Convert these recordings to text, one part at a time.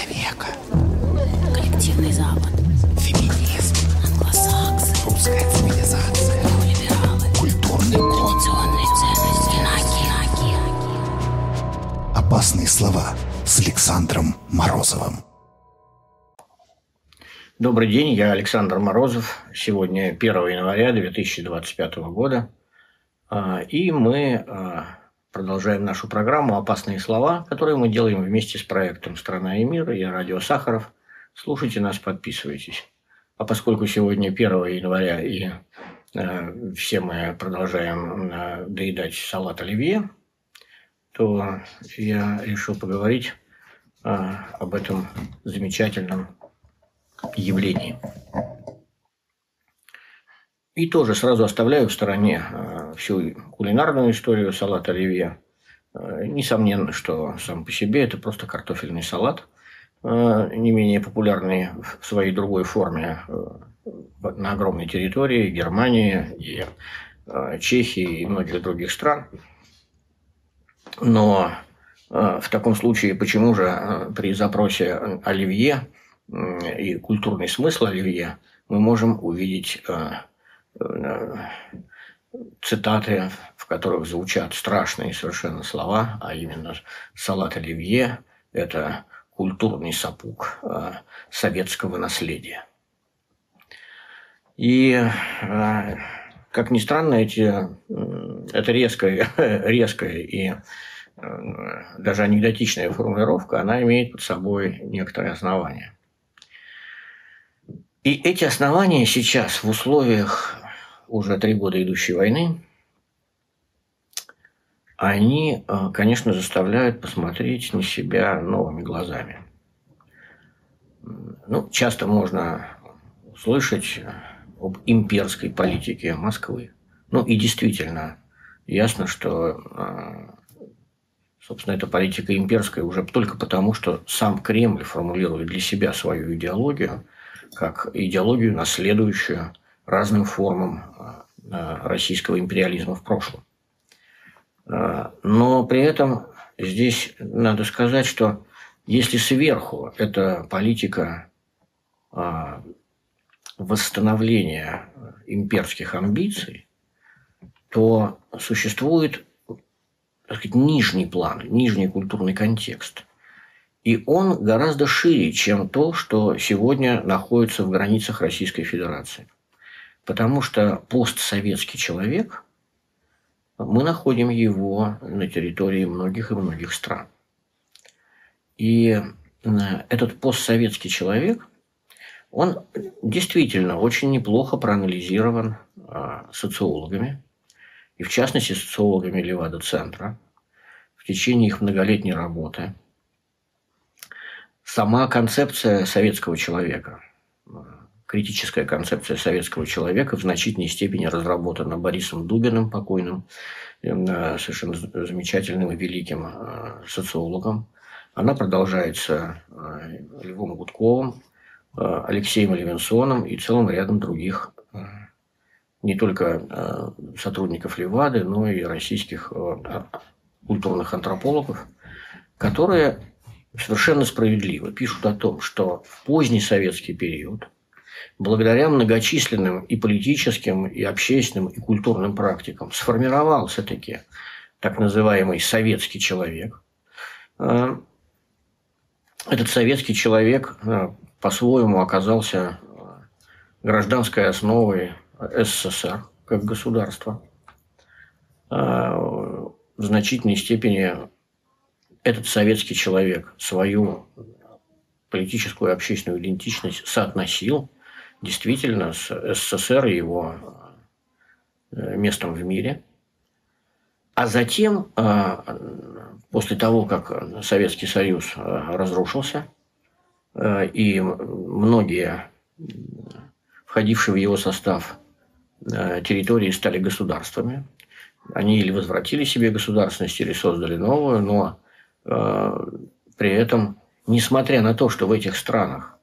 человека. Коллективный Запад. Феминизм. Англосаксы. Русская цивилизация. Неолибералы. Культурный код. Традиционные ценности. Инаки. Опасные слова с Александром Морозовым. Добрый день, я Александр Морозов. Сегодня 1 января 2025 года. И мы продолжаем нашу программу «Опасные слова», которую мы делаем вместе с проектом «Страна и мир» и радио Сахаров. Слушайте нас, подписывайтесь. А поскольку сегодня 1 января и все мы продолжаем доедать салат оливье, то я решил поговорить об этом замечательном явлении. И тоже сразу оставляю в стороне всю кулинарную историю салата оливье. Несомненно, что сам по себе это просто картофельный салат, не менее популярный в своей другой форме на огромной территории Германии и Чехии и многих других стран. Но в таком случае почему же при запросе оливье и культурный смысл оливье мы можем увидеть цитаты, в которых звучат страшные совершенно слова, а именно салат оливье – это культурный сапог советского наследия. И, как ни странно, это резкая и даже анекдотичная формулировка, она имеет под собой некоторые основания. И эти основания сейчас в условиях уже 3 года идущей войны, они, конечно, заставляют посмотреть на себя новыми глазами. Часто можно услышать об имперской политике Москвы. И действительно, ясно, что, собственно, эта политика имперская уже только потому, что сам Кремль формулирует для себя свою идеологию, как идеологию, наследующую разным формам российского империализма в прошлом. Но при этом здесь надо сказать, что если сверху эта политика восстановления имперских амбиций, то существует, так сказать, нижний план, нижний культурный контекст. И он гораздо шире, чем то, что сегодня находится в границах Российской Федерации. Потому что постсоветский человек, мы находим его на территории многих и многих стран. И этот постсоветский человек, он действительно очень неплохо проанализирован социологами, и в частности социологами Левада-центра в течение их многолетней работы. Сама концепция советского человека, критическая концепция советского человека в значительной степени разработана Борисом Дубиным, покойным, совершенно замечательным и великим социологом. Она продолжается Львом Гудковым, Алексеем Левинсоном и целым рядом других не только сотрудников Левады, но и российских культурных антропологов, которые совершенно справедливо пишут о том, что в поздний советский период, благодаря многочисленным и политическим, и общественным, и культурным практикам, сформировался таки так называемый советский человек. Этот советский человек по-своему оказался гражданской основой СССР как государства. В значительной степени этот советский человек свою политическую и общественную идентичность соотносил действительно с СССР и его местом в мире. А затем, после того, как Советский Союз разрушился, и многие входившие в его состав территории стали государствами, они или возвратили себе государственность, или создали новую, но при этом, несмотря на то, что в этих странах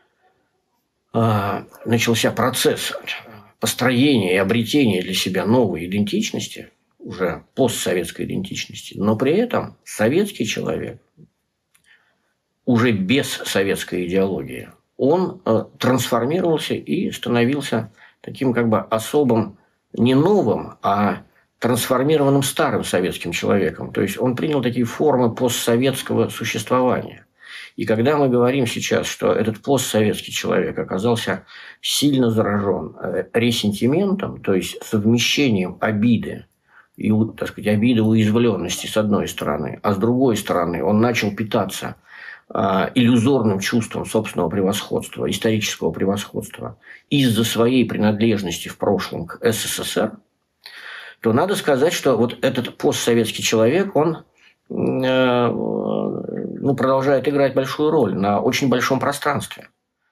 начался процесс построения и обретения для себя новой идентичности, уже постсоветской идентичности, но при этом советский человек уже без советской идеологии, он трансформировался и становился таким как бы особым, не новым, а трансформированным старым советским человеком. То есть он принял такие формы постсоветского существования. И когда мы говорим сейчас, что этот постсоветский человек оказался сильно заражен ресентиментом, то есть совмещением обиды и, так сказать, обиды уязвленности с одной стороны, а с другой стороны он начал питаться иллюзорным чувством собственного превосходства, исторического превосходства из-за своей принадлежности в прошлом к СССР, то надо сказать, что вот этот постсоветский человек, он продолжает играть большую роль на очень большом пространстве.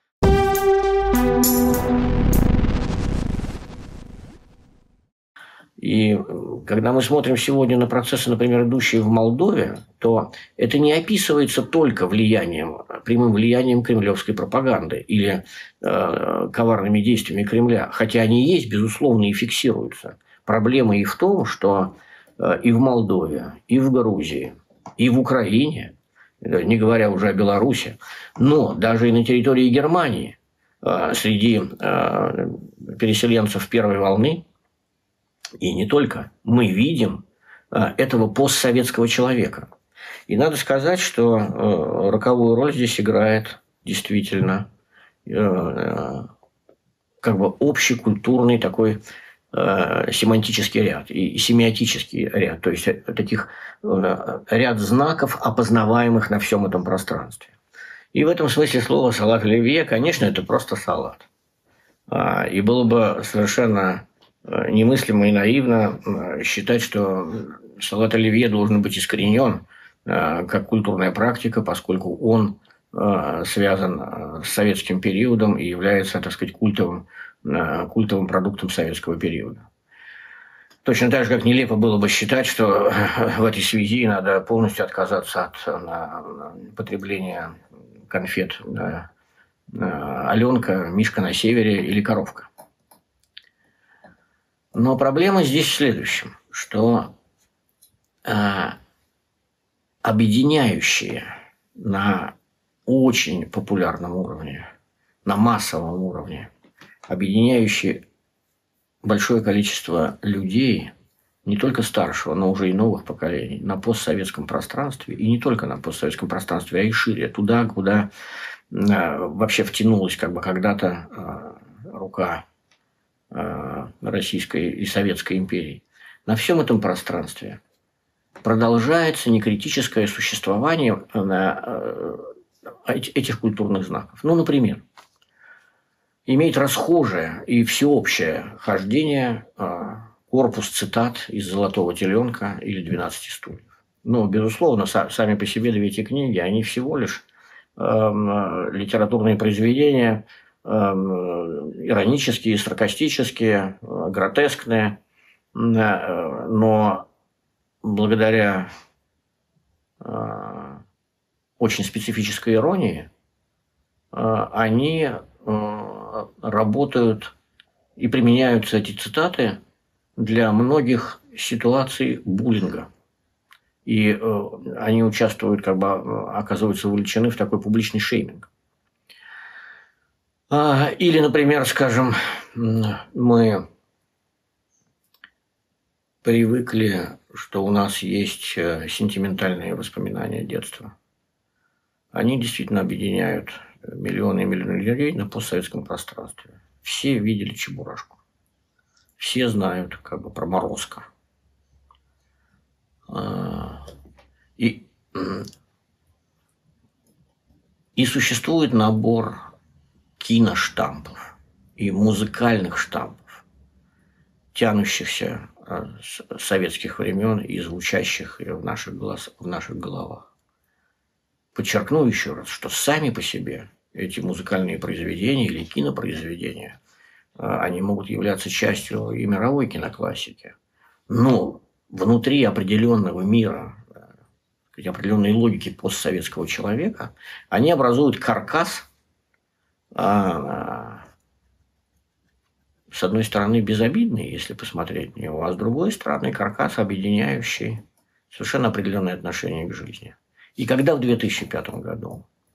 И когда мы смотрим сегодня на процессы, например, идущие в Молдове, то это не описывается только прямым влиянием кремлевской пропаганды или коварными действиями Кремля, хотя они есть, безусловно, и фиксируются. Проблема и в том, что и в Молдове, и в Грузии, и в Украине, не говоря уже о Беларуси, но даже и на территории Германии среди переселенцев первой волны, и не только, мы видим этого постсоветского человека. И надо сказать, что роковую роль здесь играет действительно как бы общекультурный такой семантический ряд и семиотический ряд, то есть таких ряд знаков, опознаваемых на всем этом пространстве. И в этом смысле слово «салат оливье», конечно, это просто салат. И было бы совершенно немыслимо и наивно считать, что салат оливье должен быть искоренен как культурная практика, поскольку он связан с советским периодом и является, так сказать, культовым продуктом советского периода. Точно так же, как нелепо было бы считать, что в этой связи надо полностью отказаться от потребления конфет «Аленка», «Мишка на севере» или «Коровка». Но проблема здесь в следующем, что объединяющие на очень популярном уровне, на массовом уровне, объединяющие большое количество людей, не только старшего, но уже и новых поколений, на постсоветском пространстве, и не только на постсоветском пространстве, а и шире, туда, куда вообще втянулась как бы когда-то рука Российской и Советской империи. На всем этом пространстве продолжается некритическое существование этих культурных знаков. Ну, например, имеет расхожее и всеобщее хождение корпус цитат из «Золотого теленка» или «12 стульев». Но, безусловно, сами по себе две эти книги, они всего лишь литературные произведения, иронические, саркастические, гротескные, но благодаря очень специфической иронии они работают и применяются, эти цитаты, для многих ситуаций буллинга. И они участвуют, как бы оказываются вовлечены в такой публичный шейминг. Или, например, скажем, мы привыкли, что у нас есть сентиментальные воспоминания детства. Они действительно объединяют миллионы и миллионы людей на постсоветском пространстве. Все видели Чебурашку. Все знают как бы про Морозко. И существует набор киноштампов и музыкальных штампов, тянущихся с советских времен и звучащих в наших головах. Подчеркну еще раз, что сами по себе эти музыкальные произведения или кинопроизведения, они могут являться частью и мировой киноклассики. Но внутри определенного мира, определенной логики постсоветского человека, они образуют каркас, с одной стороны, безобидный, если посмотреть на него, а с другой стороны, каркас, объединяющий совершенно определенное отношение к жизни. И когда в 2005 году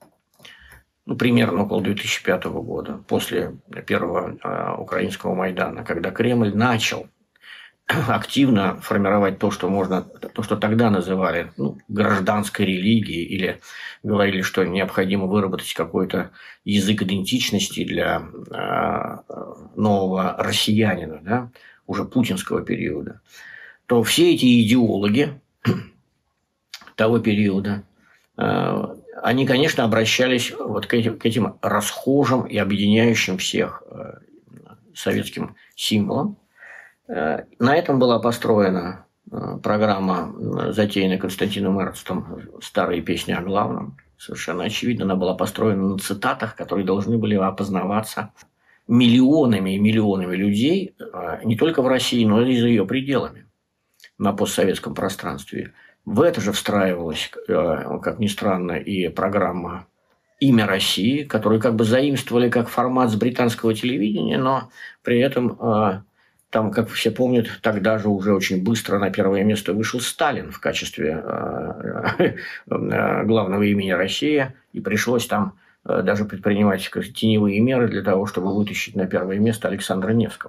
примерно около 2005 года, после первого украинского Майдана, когда Кремль начал активно формировать то, что тогда называли гражданской религией, или говорили, что необходимо выработать какой-то язык идентичности для нового россиянина, да, уже путинского периода, то все эти идеологи того периода, они, конечно, обращались вот к этим расхожим и объединяющим всех советским символам. На этом была построена программа, затеянная Константином Эрнстом «Старые песни о главном». Совершенно очевидно, она была построена на цитатах, которые должны были опознаваться миллионами и миллионами людей, не только в России, но и за ее пределами на постсоветском пространстве. В это же встраивалась, как ни странно, и программа «Имя России», которую как бы заимствовали как формат с британского телевидения, но при этом там, как все помнят, тогда же уже очень быстро на первое место вышел Сталин в качестве главного имени Россия, и пришлось там даже предпринимать теневые меры для того, чтобы вытащить на первое место Александра Невского.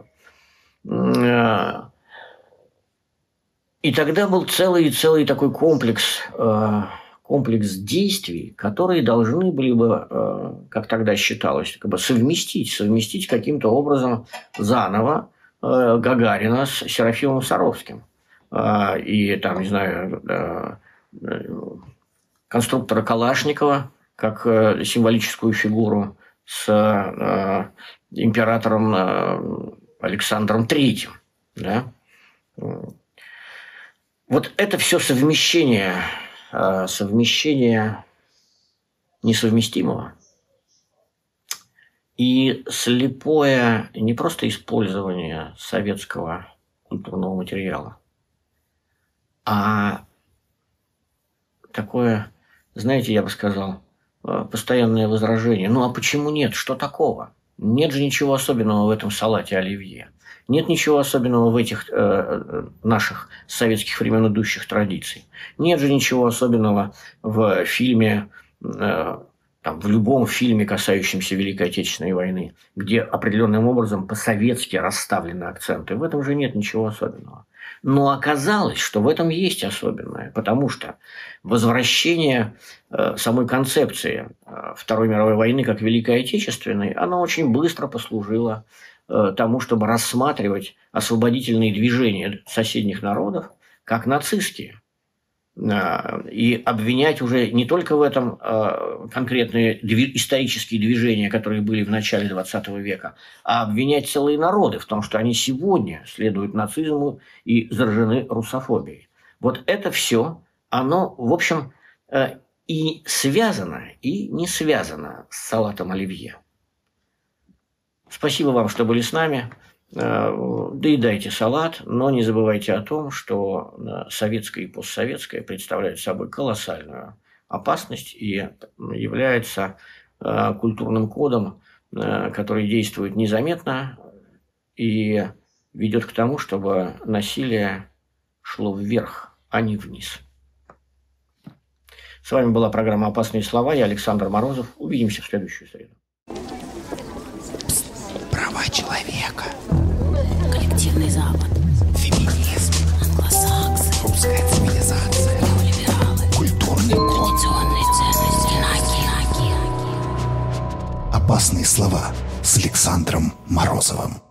И тогда был целый такой комплекс действий, которые должны были бы, как тогда считалось, как бы совместить каким-то образом заново Гагарина с Серафимом Саровским. И там, не знаю, конструктора Калашникова как символическую фигуру с императором Александром III. Да? Вот это все совмещение несовместимого и слепое не просто использование советского культурного материала, а такое, знаете, я бы сказал, постоянное возражение. Ну а почему нет? Что такого? Нет же ничего особенного в этом салате оливье. Нет ничего особенного в этих наших с советских времен идущих традиций. Нет же ничего особенного в фильме, в любом фильме, касающемся Великой Отечественной войны, где определенным образом по-советски расставлены акценты. В этом же нет ничего особенного. Но оказалось, что в этом есть особенное, потому что возвращение самой концепции Второй мировой войны как Великой Отечественной, она очень быстро послужила тому, чтобы рассматривать освободительные движения соседних народов как нацистские. И обвинять уже не только в этом конкретные исторические движения, которые были в начале XX века, а обвинять целые народы в том, что они сегодня следуют нацизму и заражены русофобией. Вот это все, оно, в общем, и связано, и не связано с салатом оливье. Спасибо вам, что были с нами. Доедайте салат, но не забывайте о том, что советское и постсоветское представляют собой колоссальную опасность и является культурным кодом, который действует незаметно и ведет к тому, чтобы насилие шло вверх, а не вниз. С вами была программа «Опасные слова». Я Александр Морозов. Увидимся в следующую среду. Права человека. Коллективный Запад. Феминизм. Англосаксы. Русская цивилизация. Неолибералы. Культурный код. Традиционные ценности. Опасные слова с Александром Морозовым.